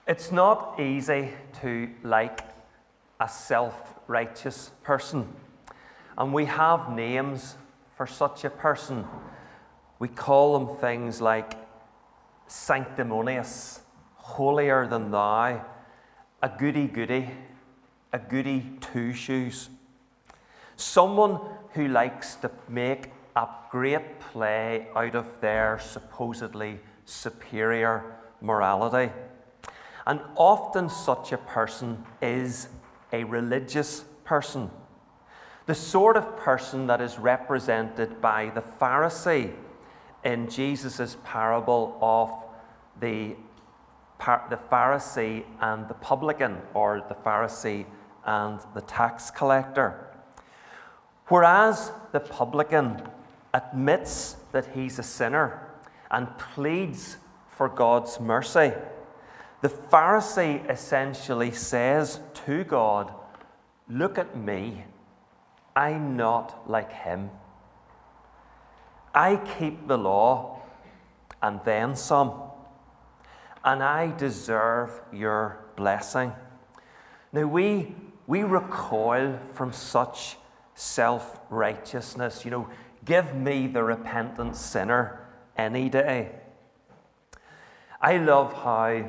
It's not easy to like a self-righteous person, and we have names for such a person. We call them things like sanctimonious, holier than thou, a goody-goody, a goody two-shoes. Someone who likes to make a great play out of their supposedly superior morality. And often such a person is a religious person. The sort of person that is represented by the Pharisee in Jesus' parable of the Pharisee and the publican, or the Pharisee and the tax collector. Whereas the publican admits that he's a sinner and pleads for God's mercy, the Pharisee essentially says to God, "Look at me. I'm not like him. I keep the law and then some, and I deserve your blessing." Now we recoil from such self-righteousness. Give me the repentant sinner any day. I love how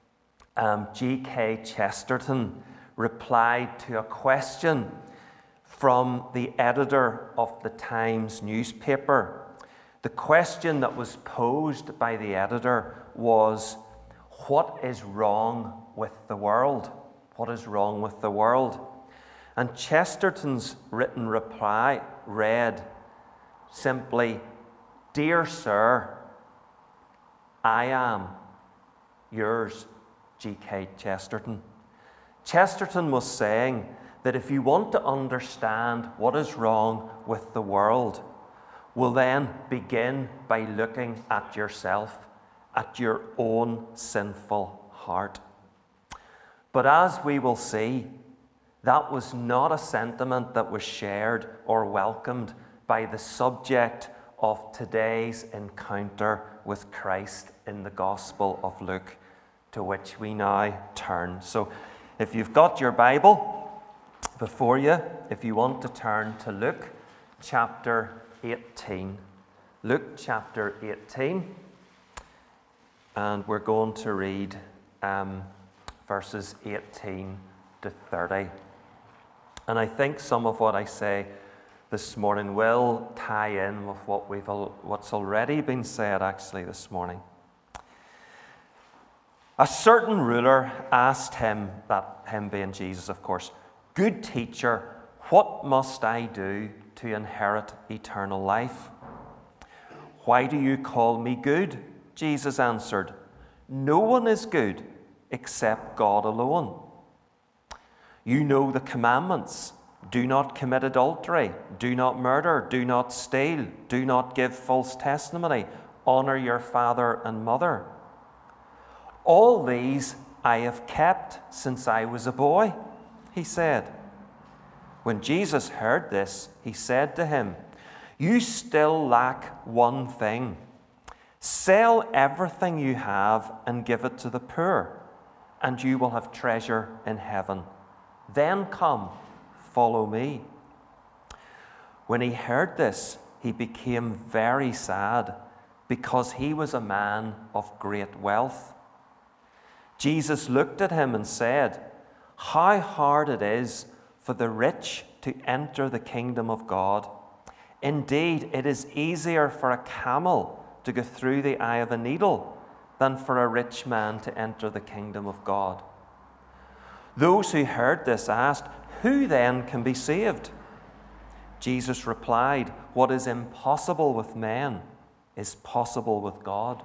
G.K. Chesterton replied to a question from the editor of the Times newspaper. The question that was posed by the editor was, what is wrong with the world? What is wrong with the world? And Chesterton's written reply read simply, "Dear Sir, I am yours, G.K. Chesterton." Chesterton was saying that if you want to understand what is wrong with the world, well then begin by looking at yourself, at your own sinful heart. But as we will see, that was not a sentiment that was shared or welcomed by the subject of today's encounter with Christ in the Gospel of Luke, to which we now turn. So if you've got your Bible before you, if you want to turn to Luke chapter 18. Luke chapter 18. And we're going to read verses 18 to 30. And I think some of what I say this morning will tie in with what's already been said actually this morning. A certain ruler asked him, that him being Jesus of course, "Good teacher, what must I do to inherit eternal life?" "Why do you call me good?" Jesus answered. "No one is good except God alone. You know the commandments. Do not commit adultery. Do not murder. Do not steal. Do not give false testimony. Honor your father and mother. All these I have kept since I was a boy," he said. When Jesus heard this, he said to him, "You still lack one thing. Sell everything you have and give it to the poor, and you will have treasure in heaven. Then come, follow me." When he heard this, he became very sad, because he was a man of great wealth. Jesus looked at him and said, "How hard it is for the rich to enter the kingdom of God. Indeed, it is easier for a camel to go through the eye of a needle than for a rich man to enter the kingdom of God." Those who heard this asked, "Who then can be saved?" Jesus replied, "What is impossible with men is possible with God."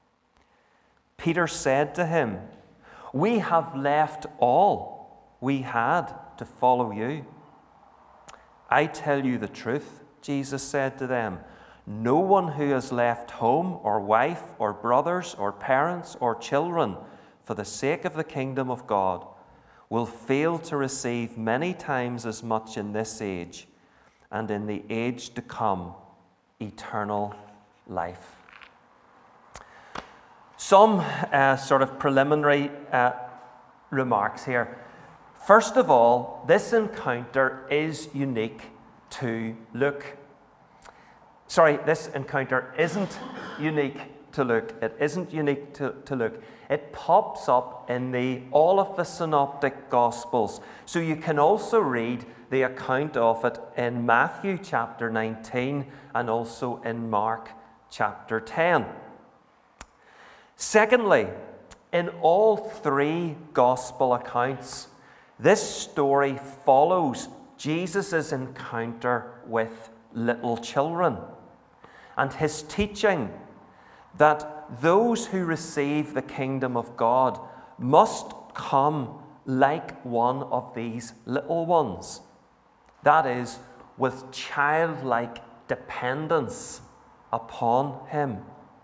Peter said to him, "We have left all we had to follow you." "I tell you the truth," Jesus said to them, "no one who has left home or wife or brothers or parents or children for the sake of the kingdom of God will fail to receive many times as much in this age, and in the age to come, eternal life." Some sort of preliminary remarks here. First of all, this encounter is unique to Luke. Sorry, this encounter isn't unique to Luke. It isn't unique to Luke. It pops up in all of the synoptic Gospels. So you can also read the account of it in Matthew chapter 19 and also in Mark chapter 10. Secondly, in all three Gospel accounts, this story follows Jesus' encounter with little children and his teaching that those who receive the kingdom of God must come like one of these little ones. That is, with childlike dependence upon him.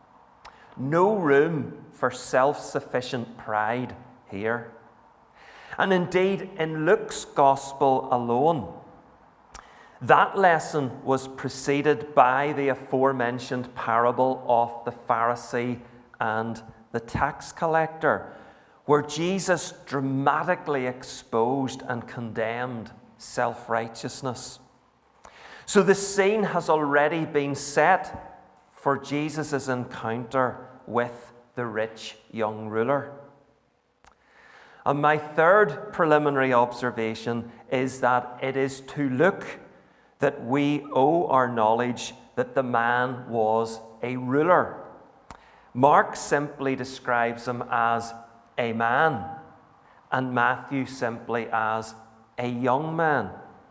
No room for self-sufficient pride here. And indeed, in Luke's Gospel alone, that lesson was preceded by the aforementioned parable of the Pharisee and the tax collector, where Jesus dramatically exposed and condemned self-righteousness. So the scene has already been set for Jesus' encounter with the rich young ruler. And my third preliminary observation is that it is to Luke that we owe our knowledge that the man was a ruler. Mark simply describes him as a man, and Matthew simply as a young man.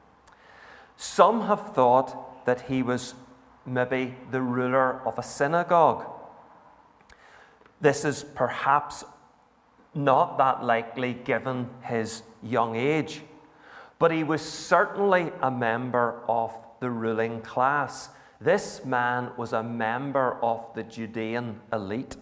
Some have thought that he was maybe the ruler of a synagogue. This is perhaps not that likely given his young age, but he was certainly a member of the ruling class. This man was a member of the Judean elite.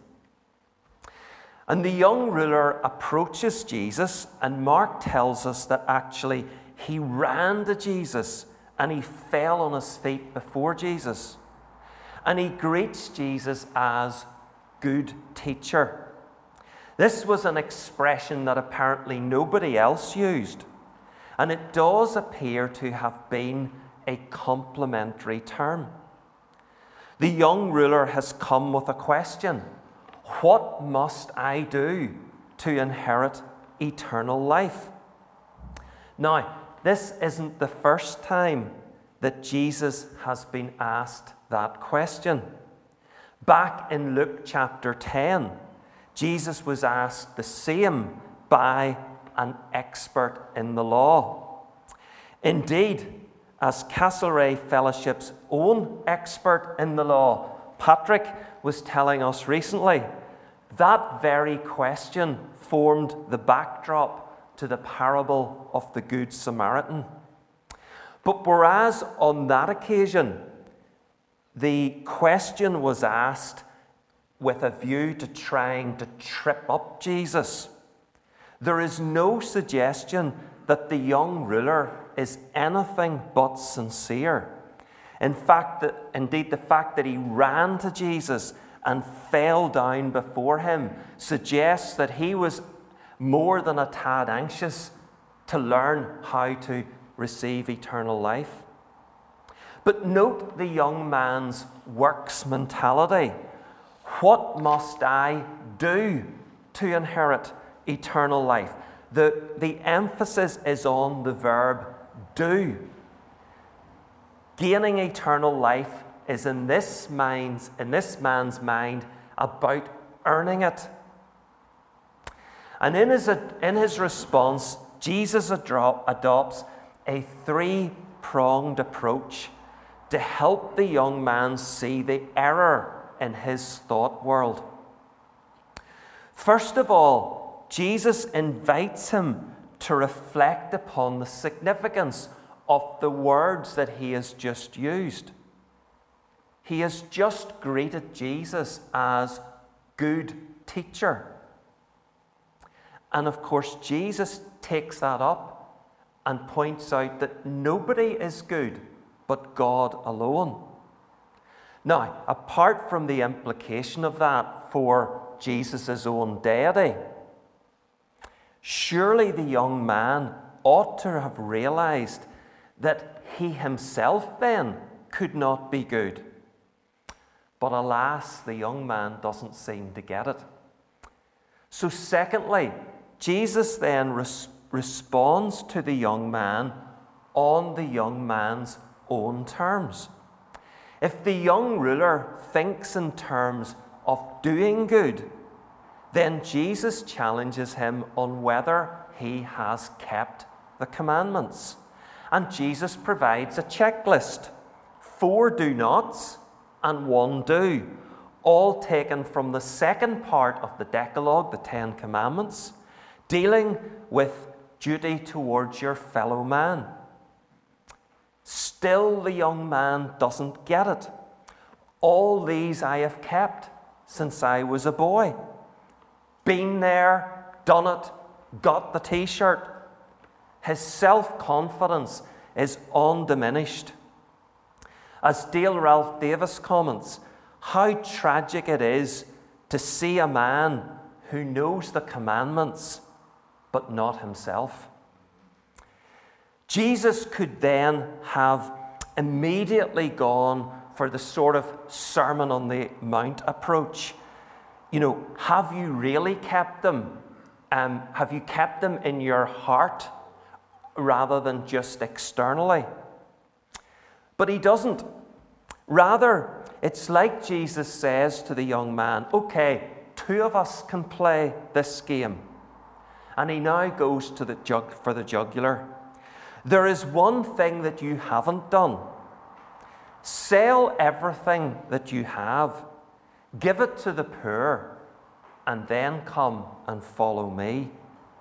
And the young ruler approaches Jesus, and Mark tells us that actually he ran to Jesus and he fell on his feet before Jesus. And he greets Jesus as good teacher. This was an expression that apparently nobody else used. And it does appear to have been a complimentary term. The young ruler has come with a question. What must I do to inherit eternal life? Now, this isn't the first time that Jesus has been asked that question. Back in Luke chapter 10, Jesus was asked the same by an expert in the law. Indeed, as Castlereagh Fellowship's own expert in the law, Patrick, was telling us recently, that very question formed the backdrop to the parable of the Good Samaritan. But whereas on that occasion, the question was asked with a view to trying to trip up Jesus, there is no suggestion that the young ruler is anything but sincere. In fact, indeed, the fact that he ran to Jesus and fell down before him suggests that he was more than a tad anxious to learn how to receive eternal life. But note the young man's works mentality. What must I do to inherit eternal life? The emphasis is on the verb do. Gaining eternal life is in this man's mind about earning it. And in his response, Jesus adopts a three-pronged approach to help the young man see the error in his thought world. First of all, Jesus invites him to reflect upon the significance of the words that he has just used. He has just greeted Jesus as good teacher. And of course, Jesus takes that up and points out that nobody is good but God alone. Now, apart from the implication of that for Jesus' own deity. Surely the young man ought to have realized that he himself then could not be good. But alas, the young man doesn't seem to get it. So secondly, Jesus then responds to the young man on the young man's own terms. If the young ruler thinks in terms of doing good, then Jesus challenges him on whether he has kept the commandments. And Jesus provides a checklist: 4 do nots and 1 do, all taken from the second part of the Decalogue, the 10 Commandments, dealing with duty towards your fellow man. Still, the young man doesn't get it. All these I have kept since I was a boy. Been there, done it, got the t-shirt. His self-confidence is undiminished. As Dale Ralph Davis comments, how tragic it is to see a man who knows the commandments but not himself. Jesus could then have immediately gone for the sort of Sermon on the Mount approach. Have you really kept them? Have you kept them in your heart rather than just externally? But he doesn't. Rather, it's like Jesus says to the young man, okay, 2 of us can play this game. And he now goes to for the jugular. There is one thing that you haven't done. Sell everything that you have, give it to the poor, and then come and follow me.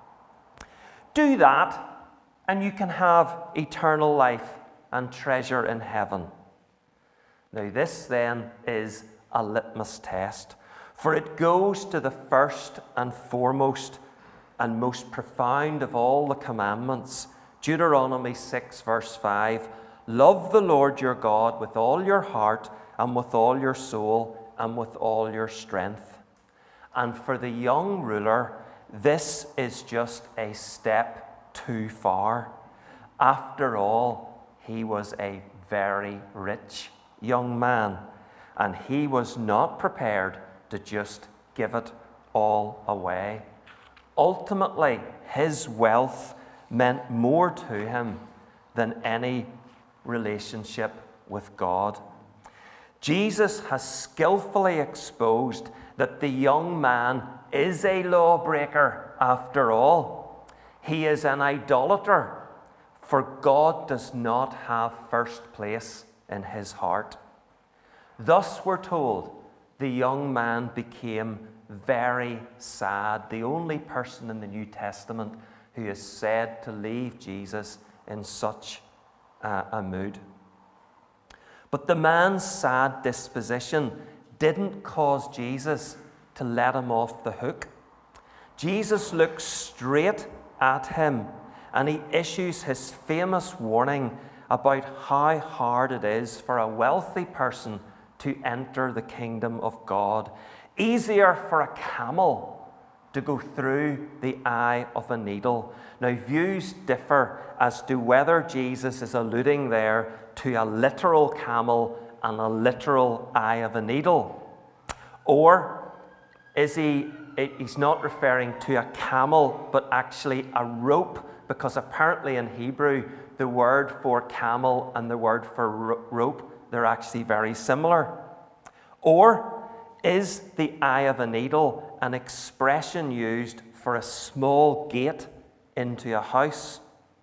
Do that, and you can have eternal life and treasure in heaven. Now, this then is a litmus test, for it goes to the first and foremost and most profound of all the commandments. Deuteronomy 6, verse 5, love the Lord your God with all your heart and with all your soul and with all your strength. And for the young ruler, this is just a step too far. After all, he was a very rich young man, and he was not prepared to just give it all away. Ultimately, his wealth meant more to him than any relationship with God. Jesus has skillfully exposed that the young man is a lawbreaker after all. He is an idolater, for God does not have first place in his heart. Thus, we're told, the young man became very sad, the only person in the New Testament who is said to leave Jesus in such a mood. But the man's sad disposition didn't cause Jesus to let him off the hook. Jesus looks straight at him and he issues his famous warning about how hard it is for a wealthy person to enter the kingdom of God. Easier for a camel to go through the eye of a needle. Now, views differ as to whether Jesus is alluding there to a literal camel and a literal eye of a needle. Or is he's not referring to a camel, but actually a rope, because apparently in Hebrew, the word for camel and the word for rope, they're actually very similar. Or is the eye of a needle an expression used for a small gate into a house?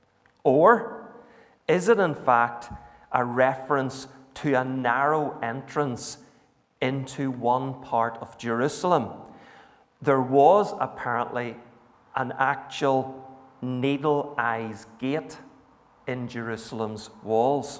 Or is it in fact a reference to a narrow entrance into one part of Jerusalem? There was apparently an actual needle-eyes gate in Jerusalem's walls.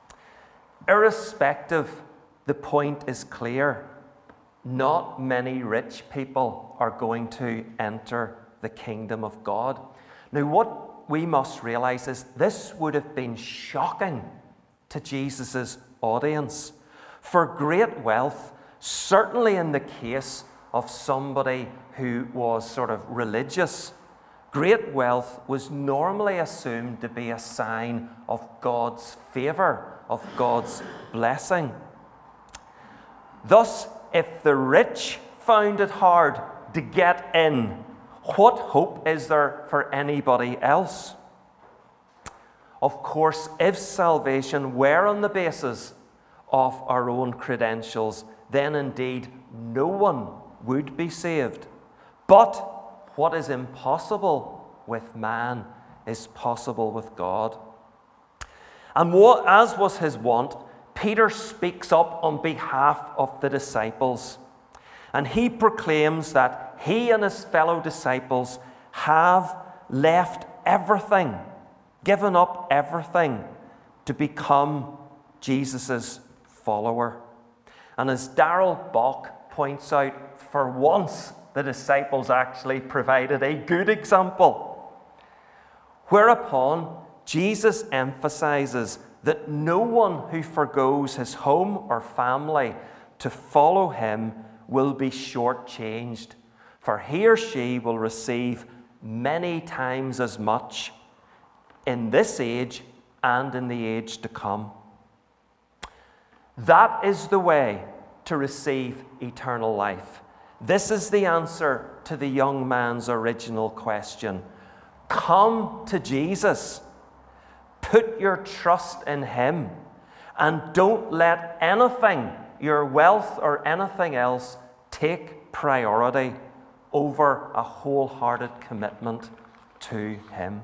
Irrespective, the point is clear. Not many rich people are going to enter the kingdom of God. Now, what we must realize is this would have been shocking to Jesus' audience. For great wealth, certainly in the case of somebody who was sort of religious, great wealth was normally assumed to be a sign of God's favor, of God's blessing. Thus, if the rich found it hard to get in, what hope is there for anybody else? Of course, if salvation were on the basis of our own credentials, then indeed no one would be saved. But what is impossible with man is possible with God. And as was his wont, Peter speaks up on behalf of the disciples, and he proclaims that he and his fellow disciples have left everything, given up everything to become Jesus' follower. And as Darrell Bock points out, for once the disciples actually provided a good example. Whereupon Jesus emphasizes that no one who forgoes his home or family to follow him will be shortchanged, for he or she will receive many times as much in this age and in the age to come. That is the way to receive eternal life. This is the answer to the young man's original question. Come to Jesus. Put your trust in him. And don't let anything, your wealth or anything else, take priority over a wholehearted commitment to him.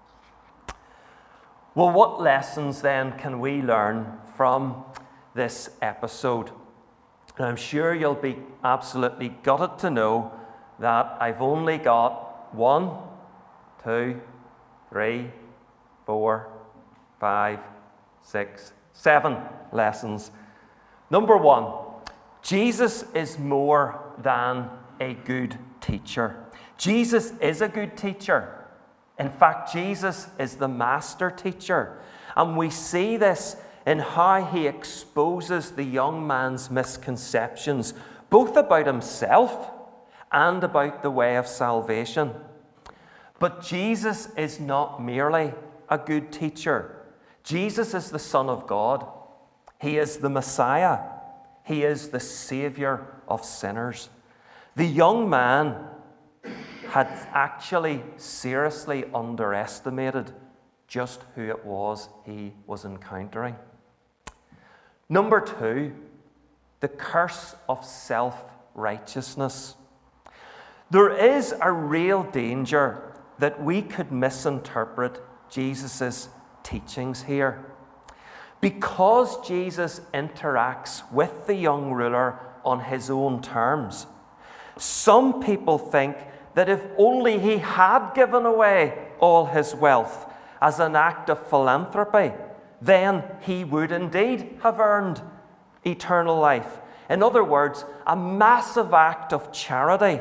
Well, what lessons then can we learn from this episode? And I'm sure you'll be absolutely gutted to know that I've only got 1, 2, 3, 4, 5, 6, 7 lessons. Number 1, Jesus is more than a good teacher. Jesus is a good teacher. In fact, Jesus is the master teacher. And we see this in how he exposes the young man's misconceptions, both about himself and about the way of salvation. But Jesus is not merely a good teacher. Jesus is the Son of God. He is the Messiah. He is the Savior of sinners. The young man had actually seriously underestimated just who it was he was encountering. Number 2, the curse of self-righteousness. There is a real danger that we could misinterpret Jesus' teachings here. Because Jesus interacts with the young ruler on his own terms, some people think that if only he had given away all his wealth as an act of philanthropy, then he would indeed have earned eternal life. In other words, a massive act of charity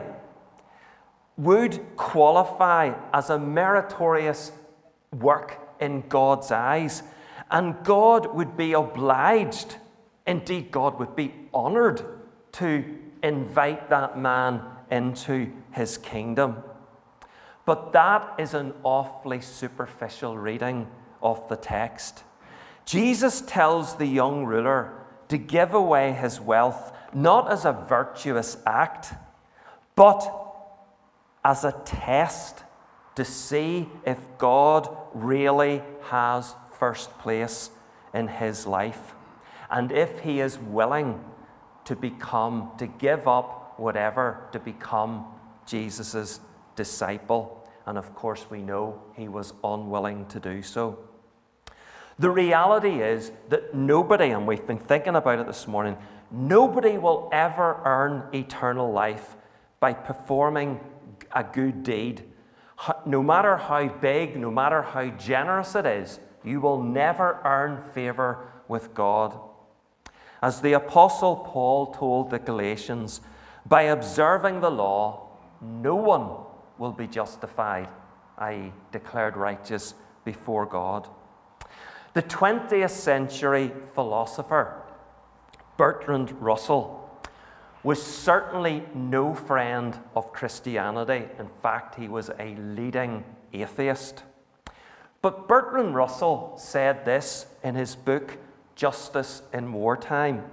would qualify as a meritorious work in God's eyes, and God would be obliged, indeed God would be honored to invite that man into his kingdom. But that is an awfully superficial reading of the text. Jesus tells the young ruler to give away his wealth not as a virtuous act, but as a test to see if God really has first place in his life, and if he is willing to give up whatever to become Jesus' disciple. And of course we know he was unwilling to do so. The reality is that nobody, and we've been thinking about it this morning, nobody will ever earn eternal life by performing a good deed. No matter how big, no matter how generous it is, you will never earn favor with God. As the Apostle Paul told the Galatians, by observing the law, no one will be justified, i.e., declared righteous before God. The 20th century philosopher Bertrand Russell was certainly no friend of Christianity. In fact, he was a leading atheist. But Bertrand Russell said this in his book, Justice in Wartime.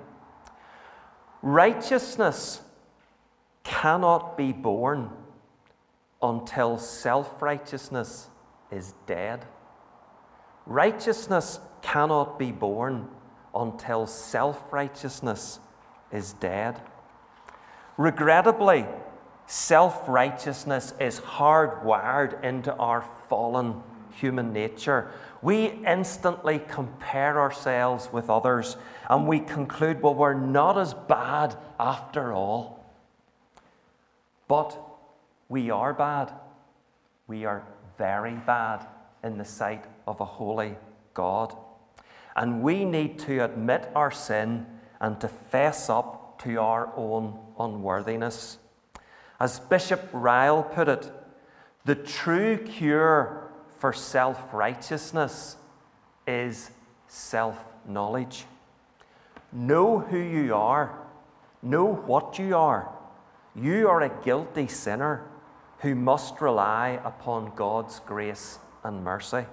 Righteousness cannot be born until self-righteousness is dead. Righteousness cannot be born until self-righteousness is dead. Regrettably, self-righteousness is hardwired into our fallen human nature. We instantly compare ourselves with others and we conclude, well, we're not as bad after all. But we are bad. We are very bad in the sight of a holy God. And we need to admit our sin and to fess up to our own unworthiness. As Bishop Ryle put it, the true cure for self-righteousness is self-knowledge. Know who you are. Know what you are. You are a guilty sinner who must rely upon God's grace and mercy.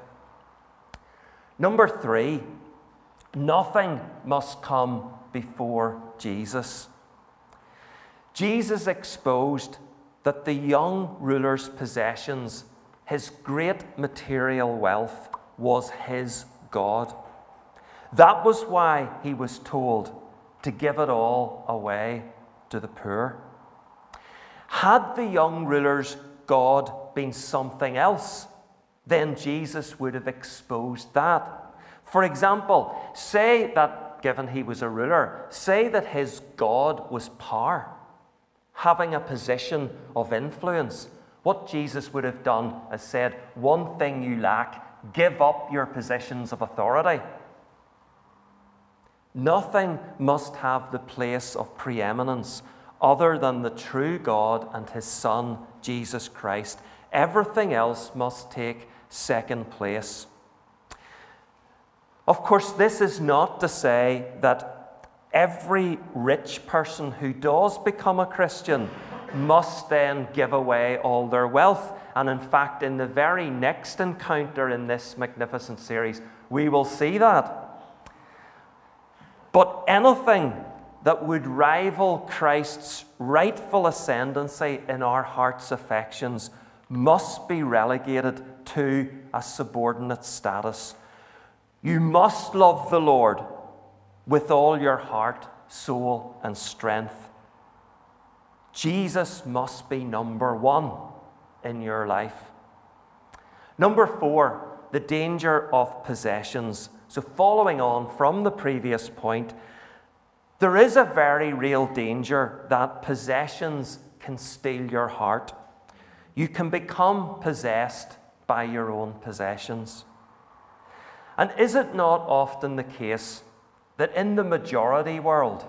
Number 3, nothing must come before Jesus. Jesus exposed that the young ruler's possessions, his great material wealth, was his God. That was why he was told to give it all away to the poor. Had the young ruler's God been something else, then Jesus would have exposed that. For example, say that, given he was a ruler, say that his God was power, having a position of influence. What Jesus would have done is said, one thing you lack, give up your positions of authority. Nothing must have the place of preeminence other than the true God and his Son, Jesus Christ. Everything else must take second place. Of course, this is not to say that every rich person who does become a Christian must then give away all their wealth. And in fact, in the very next encounter in this magnificent series, we will see that. But anything that would rival Christ's rightful ascendancy in our heart's affections must be relegated to a subordinate status. You must love the Lord with all your heart, soul, and strength. Jesus must be number 1 in your life. Number 4, the danger of possessions. So following on from the previous point, there is a very real danger that possessions can steal your heart. You can become possessed by your own possessions. And is it not often the case that in the majority world,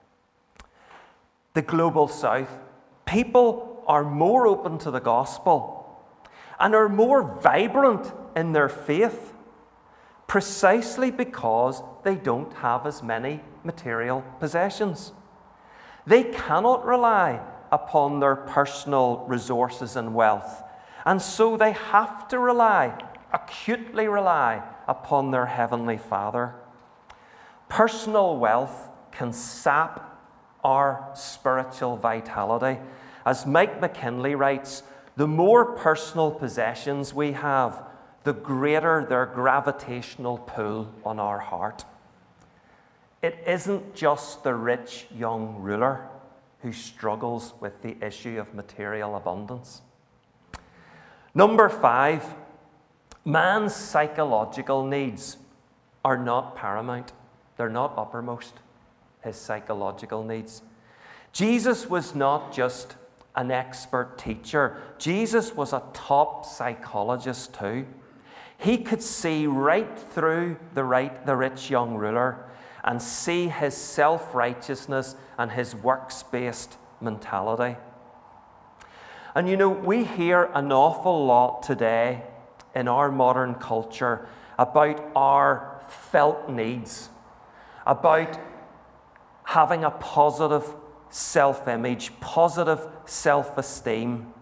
the global south, people are more open to the gospel and are more vibrant in their faith precisely because they don't have as many material possessions? They cannot rely upon their personal resources and wealth, and so they have to acutely rely upon their Heavenly Father. Personal wealth can sap our spiritual vitality. As Mike McKinley writes, the more personal possessions we have, the greater their gravitational pull on our heart. It isn't just the rich young ruler who struggles with the issue of material abundance. Number 5, man's psychological needs are not paramount. They're not uppermost, his psychological needs. Jesus was not just an expert teacher. Jesus was a top psychologist too. He could see right through the rich young ruler and see his self-righteousness and his works-based mentality. And you know, we hear an awful lot today in our modern culture about our felt needs, about having a positive self-image, positive self-esteem,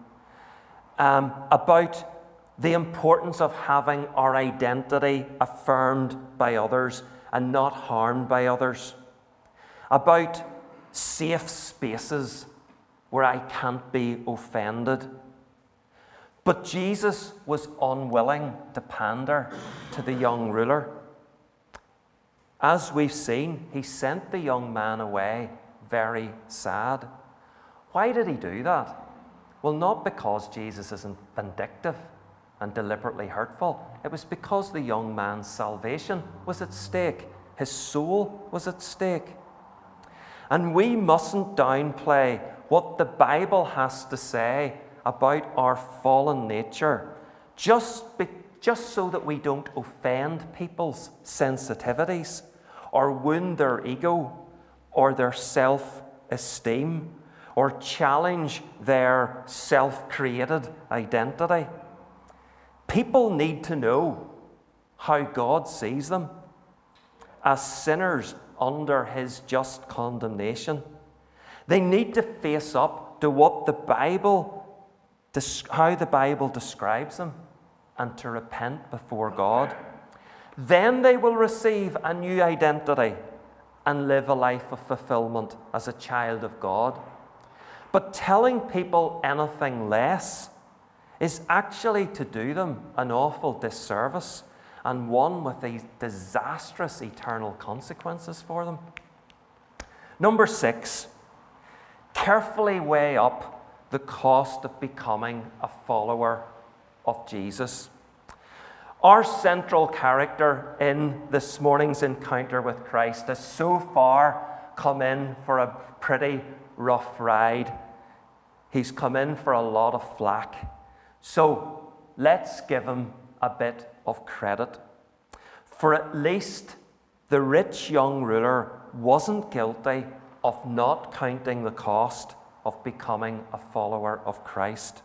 about the importance of having our identity affirmed by others and not harmed by others, about safe spaces where I can't be offended. But Jesus was unwilling to pander to the young ruler. As we've seen, he sent the young man away very sad. Why did he do that? Well, not because Jesus isn't vindictive and deliberately hurtful. It was because the young man's salvation was at stake. His soul was at stake. And we mustn't downplay what the Bible has to say about our fallen nature, just so that we don't offend people's sensitivities or wound their ego or their self-esteem or challenge their self-created identity. People need to know how God sees them as sinners under his just condemnation. They need to face up to what how the Bible describes them and to repent before God. Then they will receive a new identity and live a life of fulfillment as a child of God. But telling people anything less is actually to do them an awful disservice, and one with these disastrous eternal consequences for them. Number 6, carefully weigh up the cost of becoming a follower of Jesus. Our central character in this morning's encounter with Christ has so far come in for a pretty rough ride. He's come in for a lot of flack. So let's give him a bit of credit. For at least the rich young ruler wasn't guilty of not counting the cost of becoming a follower of Christ.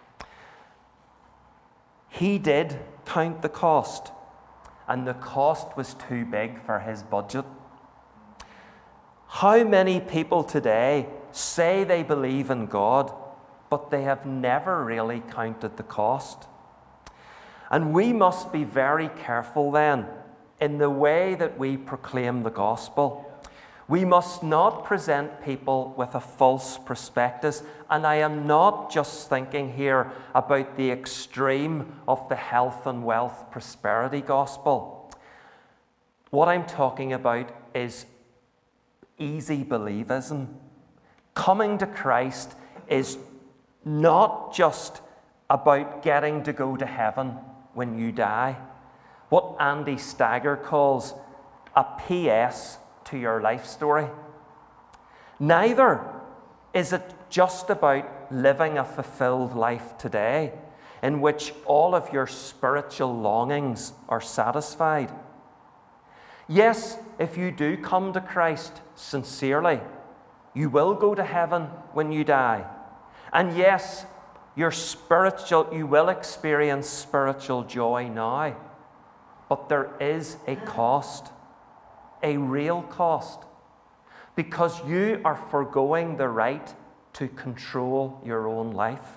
He did count the cost, and the cost was too big for his budget. How many people today say they believe in God, but they have never really counted the cost? And we must be very careful then in the way that we proclaim the gospel. We must not present people with a false prospectus, and I am not just thinking here about the extreme of the health and wealth prosperity gospel. What I'm talking about is easy believism. Coming to Christ is not just about getting to go to heaven when you die. What Andy Stagger calls a PS to your life story. Neither is it just about living a fulfilled life today in which all of your spiritual longings are satisfied. Yes, if you do come to Christ sincerely, you will go to heaven when you die. And yes, you will experience spiritual joy now. But there is a cost, a real cost, because you are forgoing the right to control your own life.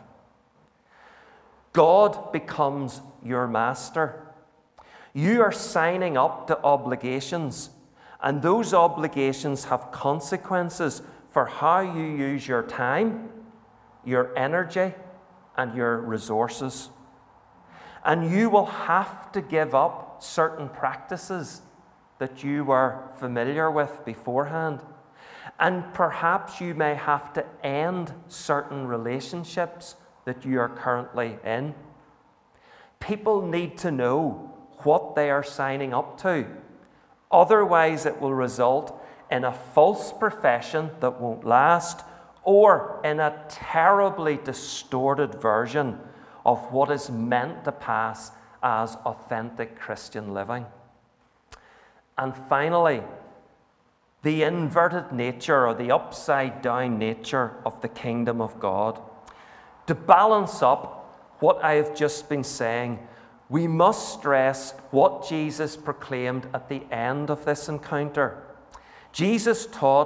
God becomes your master. You are signing up to obligations, and those obligations have consequences for how you use your time, your energy, and your resources. And you will have to give up certain practices that you were familiar with beforehand. And perhaps you may have to end certain relationships that you are currently in. People need to know what they are signing up to. Otherwise, it will result in a false profession that won't last, or in a terribly distorted version of what is meant to pass as authentic Christian living. And finally, the inverted nature or the upside down nature of the kingdom of God. To balance up what I have just been saying, we must stress what Jesus proclaimed at the end of this encounter. Jesus taught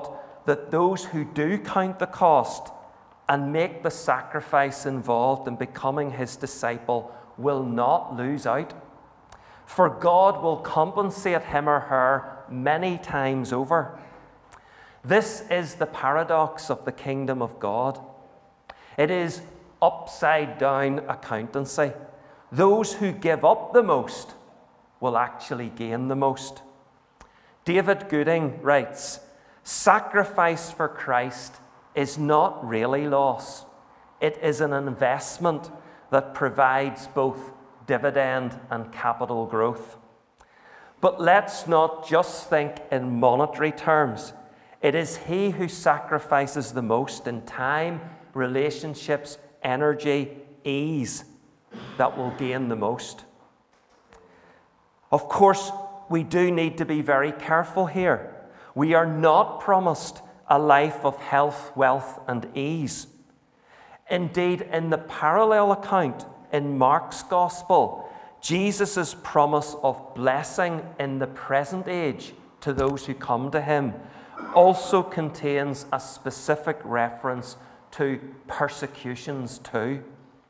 that those who do count the cost and make the sacrifice involved in becoming his disciple will not lose out. For God will compensate him or her many times over. This is the paradox of the kingdom of God. It is upside down accountancy. Those who give up the most will actually gain the most. David Gooding writes, "Sacrifice for Christ is not really loss. It is an investment that provides both dividend and capital growth." But let's not just think in monetary terms. It is he who sacrifices the most in time, relationships, energy, ease that will gain the most. Of course, we do need to be very careful here. We are not promised a life of health, wealth, and ease. Indeed, in the parallel account in Mark's Gospel, Jesus' promise of blessing in the present age to those who come to him also contains a specific reference to persecutions too.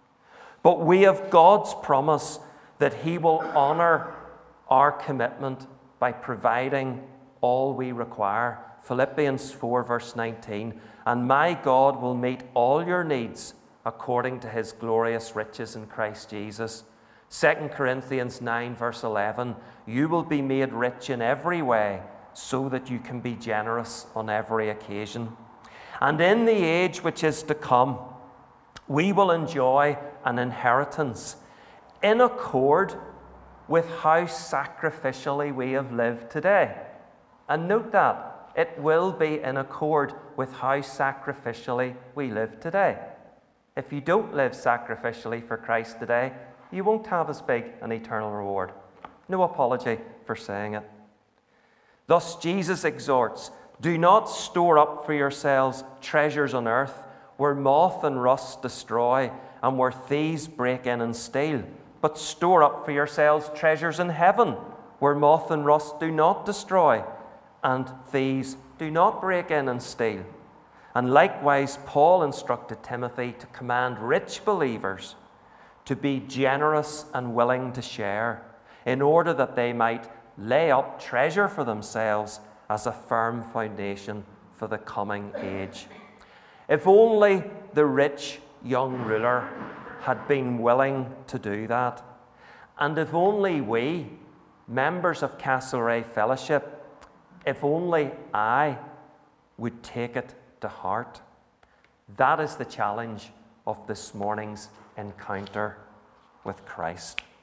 But we have God's promise that he will honor our commitment by providing all we require. Philippians 4 verse 19, "And my God will meet all your needs according to his glorious riches in Christ Jesus." 2 Corinthians 9 verse 11, "You will be made rich in every way so that you can be generous on every occasion." And in the age which is to come, we will enjoy an inheritance in accord with how sacrificially we have lived today. And note that. It will be in accord with how sacrificially we live today. If you don't live sacrificially for Christ today, you won't have as big an eternal reward. No apology for saying it. Thus Jesus exhorts, "Do not store up for yourselves treasures on earth, where moth and rust destroy, and where thieves break in and steal. But store up for yourselves treasures in heaven, where moth and rust do not destroy, and thieves do not break in and steal." And likewise, Paul instructed Timothy to command rich believers to be generous and willing to share, in order that they might lay up treasure for themselves as a firm foundation for the coming age. If only the rich young ruler had been willing to do that, and if only we, members of Castlereagh Fellowship, if only I would take it to heart. That is the challenge of this morning's encounter with Christ.